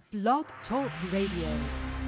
Blog Talk Radio.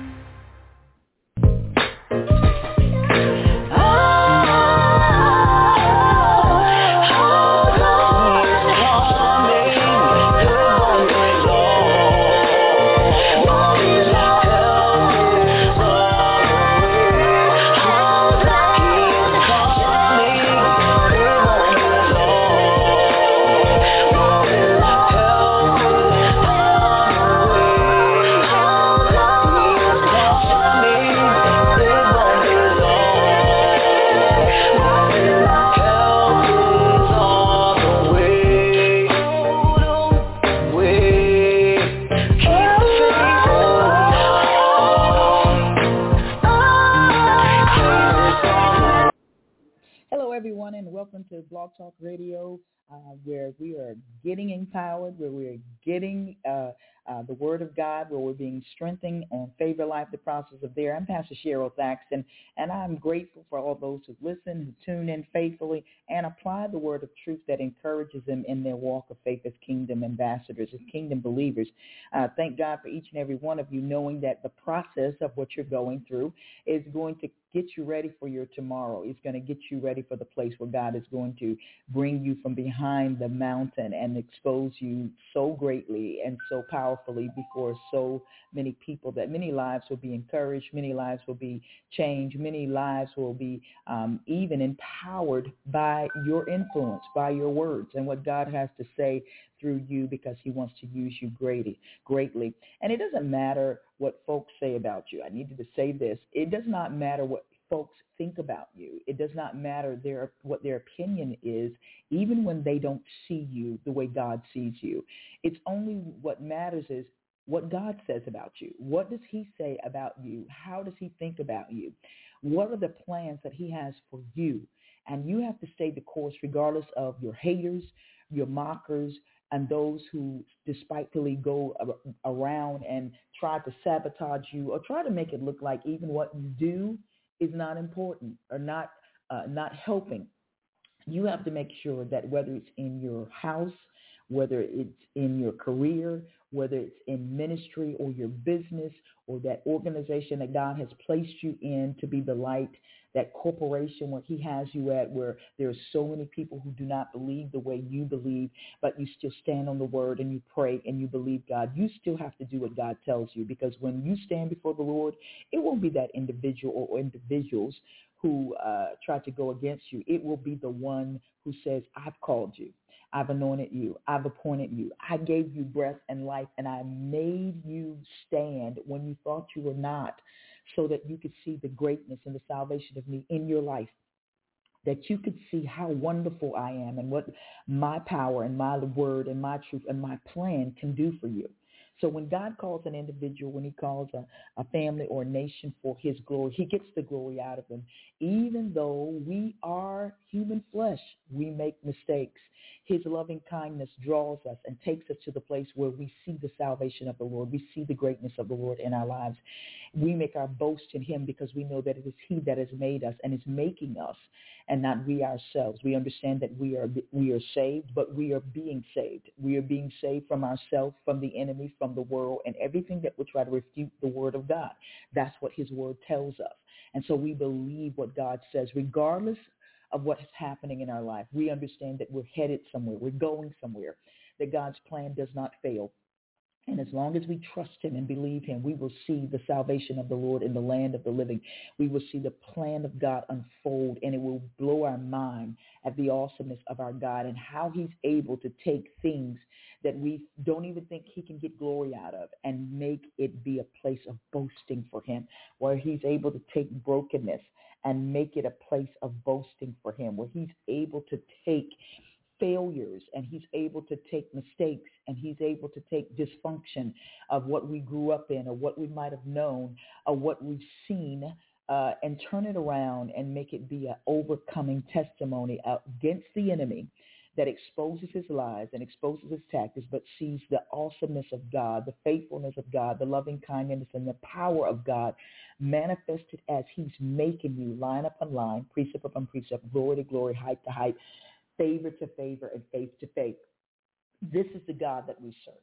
Welcome to Blog Talk Radio, where we are getting empowered, where we are getting the Word of God, where we're being strengthened on Favor Life, the process of there. I'm Pastor Cheryl Thaxton, and I'm grateful for all those who listen, who tune in faithfully, and apply the word of truth that encourages them in their walk of faith as kingdom ambassadors, as kingdom believers. Thank God for each and every one of you, knowing that the process of what you're going through is going to get you ready for your tomorrow. It's going to get you ready for the place where God is going to bring you from behind the mountain and expose you so greatly and so powerfully before so many people that many lives will be encouraged, many lives will be changed, many lives will be even empowered by your influence, by your words and what God has to say through you, because he wants to use you greatly. And it doesn't matter what folks say about you. I needed to say this. It does not matter what folks think about you. It does not matter what their opinion is, even when they don't see you the way God sees you. It's only what matters is what God says about you. What does he say about you? How does he think about you? What are the plans that he has for you? And you have to stay the course regardless of your haters, your mockers, and those who despitefully go around and try to sabotage you or try to make it look like even what you do is not important or not helping. You have to make sure that whether it's in your house, whether it's in your career, whether it's in ministry or your business or that organization that God has placed you in to be the light, that corporation where he has you at, where there are so many people who do not believe the way you believe, but you still stand on the word and you pray and you believe God. You still have to do what God tells you, because when you stand before the Lord, it won't be that individual or individuals who try to go against you. It will be the one who says, I've called you. I've anointed you. I've appointed you. I gave you breath and life, and I made you stand when you thought you were not, so that you could see the greatness and the salvation of me in your life, that you could see how wonderful I am and what my power and my word and my truth and my plan can do for you. So when God calls an individual, when he calls a family or a nation for his glory, he gets the glory out of them. Even though we are human flesh, we make mistakes. His loving kindness draws us and takes us to the place where we see the salvation of the Lord. We see the greatness of the Lord in our lives. We make our boast in him because we know that it is he that has made us and is making us, and not we ourselves. We understand that we are saved, but we are being saved. We are being saved from ourselves, from the enemy, from the world, and everything that would try to refute the word of God. That's what his word tells us. And so we believe what God says, regardless of what is happening in our life. We understand that we're headed somewhere. We're going somewhere, that God's plan does not fail. And as long as we trust him and believe him, we will see the salvation of the Lord in the land of the living. We will see the plan of God unfold, and it will blow our mind at the awesomeness of our God and how he's able to take things that we don't even think he can get glory out of and make it be a place of boasting for him, where he's able to take brokenness and make it a place of boasting for him, where he's able to take failures and he's able to take mistakes and he's able to take dysfunction of what we grew up in or what we might have known or what we've seen and turn it around and make it be an overcoming testimony against the enemy that exposes his lies and exposes his tactics, but sees the awesomeness of God, the faithfulness of God, the loving kindness and the power of God manifested as he's making you line upon line, precept upon precept, glory to glory, height to height, favor to favor, and faith to faith. This is the God that we serve.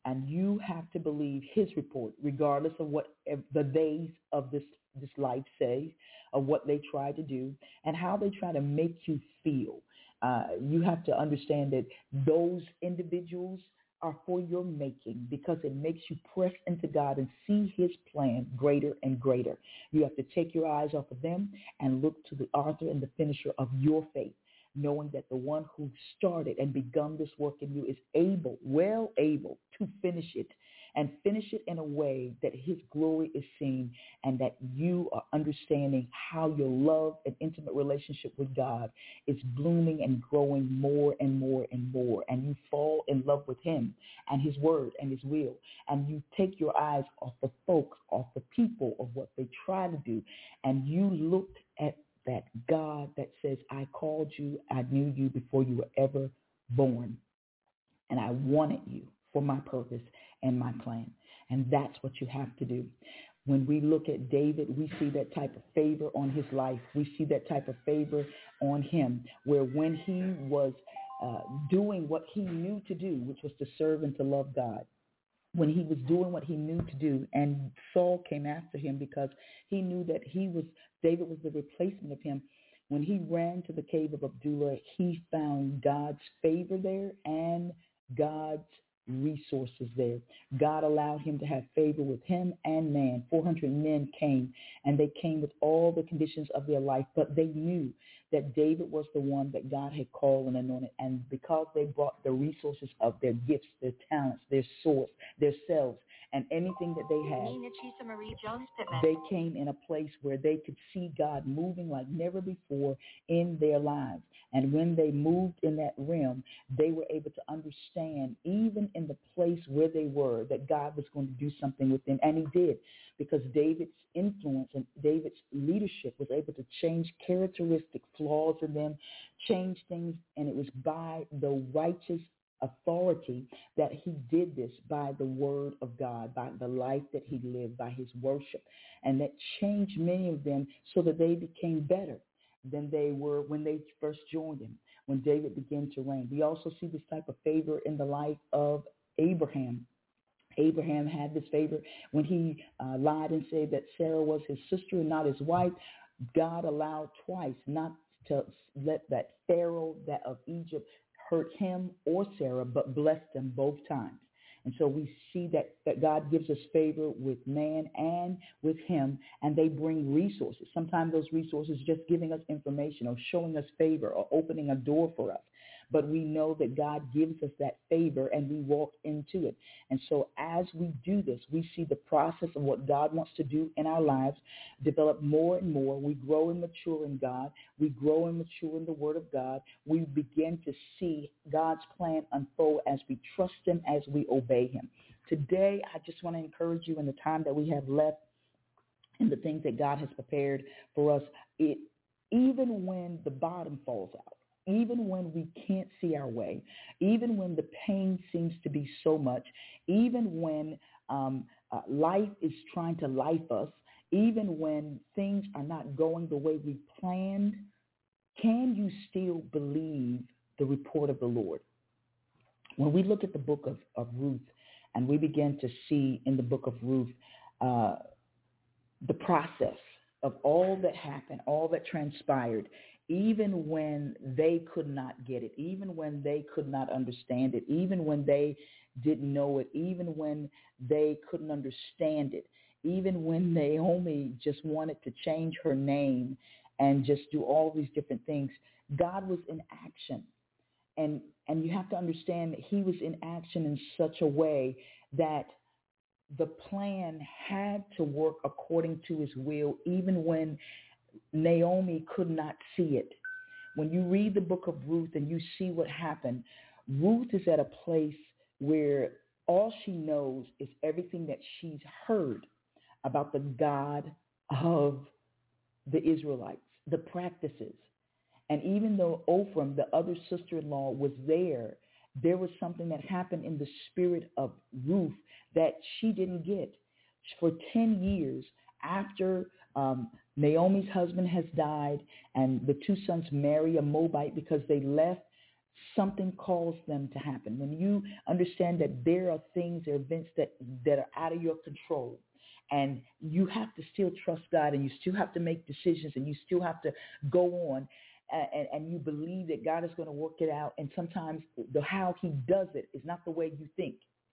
And you have to believe his report, regardless of what the days of this life say, of what they try to do, and how they try to make you feel. You have to understand that those individuals are for your making, because it makes you press into God and see his plan greater and greater. You have to take your eyes off of them and look to the author and the finisher of your faith, knowing that the one who started and begun this work in you is able, well able to finish it, and finish it in a way that his glory is seen, and that you are understanding how your love and intimate relationship with God is blooming and growing more and more and more, and you fall in love with him and his word and his will, and you take your eyes off the folks, off the people, of what they try to do, and you look at that God that says, I called you, I knew you before you were ever born, and I wanted you for my purpose and my plan. And that's what you have to do. When we look at David, we see that type of favor on his life. We see that type of favor on him, where when he was doing what he knew to do, which was to serve and to love God, when he was doing what he knew to do, and Saul came after him because he knew that David was the replacement of him. When he ran to the cave of Adullam, he found God's favor there and God's resources there. God allowed him to have favor with him and man. 400 men came, and they came with all the conditions of their life, but they knew that David was the one that God had called and anointed. And because they brought the resources of their gifts, their talents, their source, their selves, and anything that they had, they came in a place where they could see God moving like never before in their lives. And when they moved in that realm, they were able to understand, even in the place where they were, that God was going to do something with them. And he did, because David's influence and David's leadership was able to change characteristic flaws in them, change things. And it was by the righteous authority that he did this, by the word of God, by the life that he lived, by his worship. And that changed many of them so that they became better than they were when they first joined him, when David began to reign. We also see this type of favor in the life of Abraham. Abraham had this favor when he lied and said that Sarah was his sister and not his wife. God allowed twice not to let that Pharaoh that of Egypt hurt him or Sarah, but blessed them both times. And so we see that God gives us favor with man and with him, and they bring resources. Sometimes those resources just giving us information or showing us favor or opening a door for us. But we know that God gives us that favor, and we walk into it. And so as we do this, we see the process of what God wants to do in our lives develop more and more. We grow and mature in God. We grow and mature in the Word of God. We begin to see God's plan unfold as we trust him, as we obey him. Today, I just want to encourage you in the time that we have left and the things that God has prepared for us, even when the bottom falls out, even when we can't see our way, even when the pain seems to be so much, even when life is trying to life us, even when things are not going the way we planned, can you still believe the report of the Lord? When we look at the book of Ruth, and we begin to see in the book of Ruth the process of all that happened, all that transpired, even when they could not get it, even when they could not understand it, even when they didn't know it, even when they couldn't understand it, even when Naomi just wanted to change her name and just do all these different things, God was in action. And you have to understand that he was in action in such a way that the plan had to work according to his will, even when Naomi could not see it. When you read the book of Ruth and you see what happened, Ruth is at a place where all she knows is everything that she's heard about the God of the Israelites, the practices. And even though Ophram, the other sister-in-law, was there was something that happened in the spirit of Ruth that she didn't get. For 10 years after Naomi's husband has died, and the two sons marry a Moabite because they left something caused them to happen. When you understand that there are things or events that are out of your control, and you have to still trust God, and you still have to make decisions, and you still have to go on, and you believe that God is going to work it out. And sometimes the how he does it is not the way you think,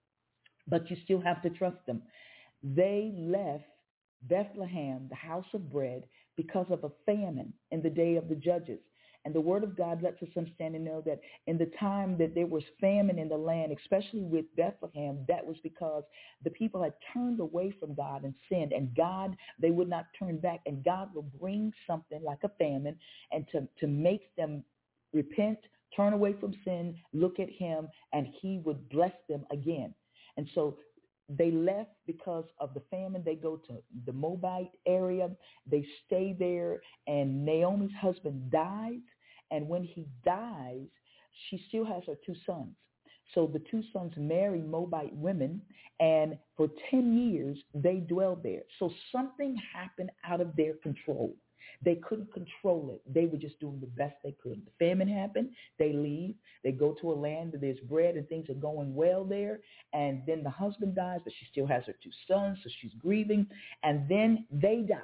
but you still have to trust him. They left Bethlehem, the house of bread, because of a famine in the day of the judges. And the word of God lets us understand and know that in the time that there was famine in the land, especially with Bethlehem, that was because the people had turned away from God and sinned. And God, they would not turn back. And God will bring something like a famine and to make them repent, turn away from sin, look at him, and he would bless them again. And so they left because of the famine. They go to the Moabite area. They stay there, and Naomi's husband dies. And when he dies, she still has her two sons. So the two sons marry Moabite women, and for 10 years, they dwelled there. So something happened out of their control. They couldn't control it. They were just doing the best they could. The famine happened. They leave. They go to a land where there's bread and things are going well there. And then the husband dies, but she still has her two sons, so she's grieving. And then they die.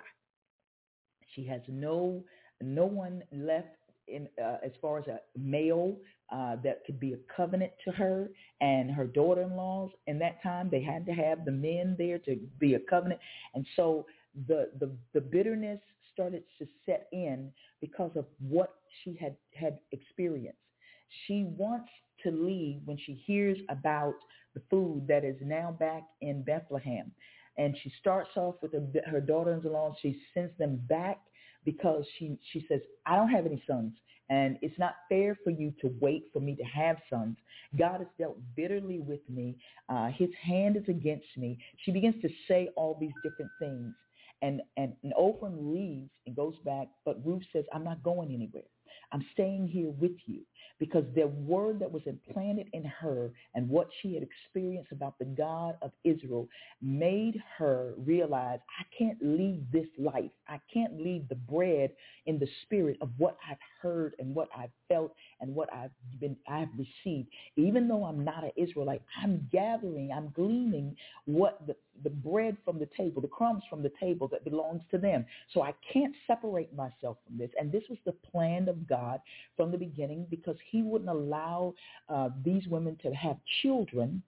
She has no one left in as far as a male that could be a covenant to her and her daughter-in-laws. In that time, they had to have the men there to be a covenant. And so the bitterness started to set in because of what she had experienced. She wants to leave when she hears about the food that is now back in Bethlehem. And she starts off with her daughters-in-law. She sends them back because she says, I don't have any sons, and it's not fair for you to wait for me to have sons. God has dealt bitterly with me. His hand is against me. She begins to say all these different things. And Oprah leaves and goes back, but Ruth says, I'm not going anywhere. I'm staying here with you, because the word that was implanted in her and what she had experienced about the God of Israel made her realize, I can't leave this life. I can't leave the bread in the spirit of what I've heard and what I've felt and what I've received. Even though I'm not an Israelite, I'm gleaning what the bread from the table, the crumbs from the table that belongs to them. So I can't separate myself from this. And this was the plan of God from the beginning, because he wouldn't allow these women to have children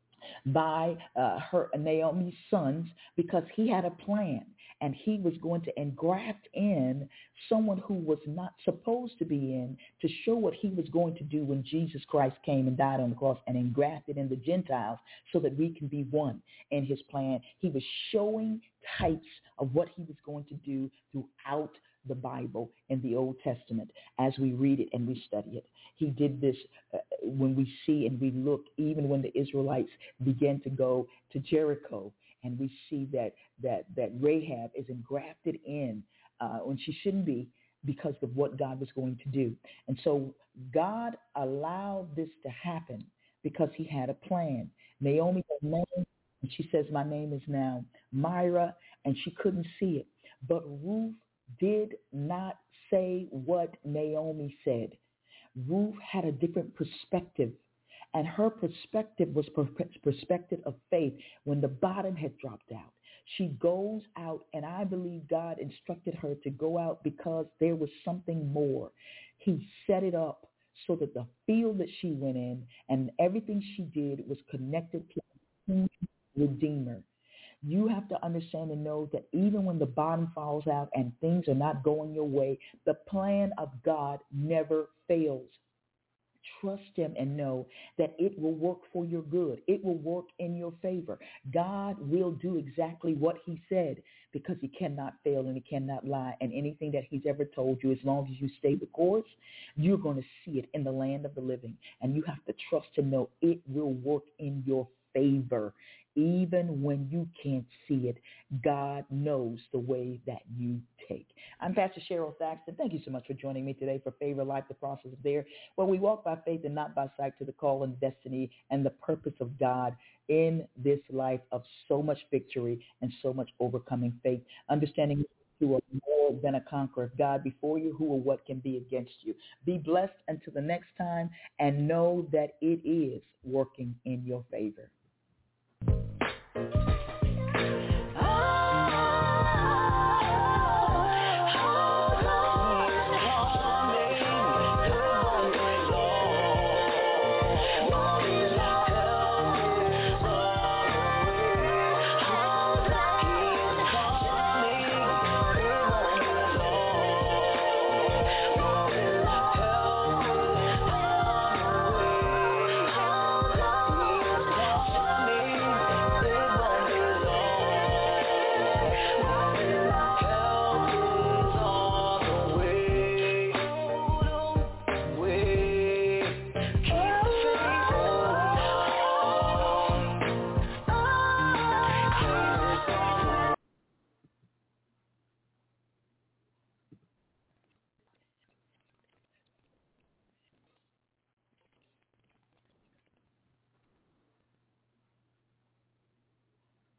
by her Naomi's sons, because he had a plan, and he was going to engraft in someone who was not supposed to be in, to show what he was going to do when Jesus Christ came and died on the cross and engrafted in the Gentiles, so that we can be one in his plan. He was showing types of what he was going to do throughout the Bible in the Old Testament as we read it and we study it. He did this when we see and we look, even when the Israelites began to go to Jericho, and we see that Rahab is engrafted in when she shouldn't be, because of what God was going to do. And so God allowed this to happen because he had a plan. Naomi had name, and she says, my name is now Myra, and she couldn't see it. But Ruth did not say what Naomi said. Ruth had a different perspective, and her perspective was perspective of faith when the bottom had dropped out. She goes out, and I believe God instructed her to go out because there was something more. He set it up so that the field that she went in and everything she did was connected to the Redeemer. You have to understand and know that even when the bottom falls out and things are not going your way, the plan of God never fails. Trust him and know that it will work for your good. It will work in your favor. God will do exactly what he said, because he cannot fail and he cannot lie. And anything that he's ever told you, as long as you stay the course, you're going to see it in the land of the living. And you have to trust and know it will work in your favor. Even when you can't see it, God knows the way that you take. I'm Pastor Cheryl Thaxton. Thank you so much for joining me today for Favor Life, the Process of There, where we walk by faith and not by sight to the call and destiny and the purpose of God in this life of so much victory and so much overcoming faith. Understanding you are more than a conqueror. If God before you, who or what can be against you? Be blessed until the next time, and know that it is working in your favor.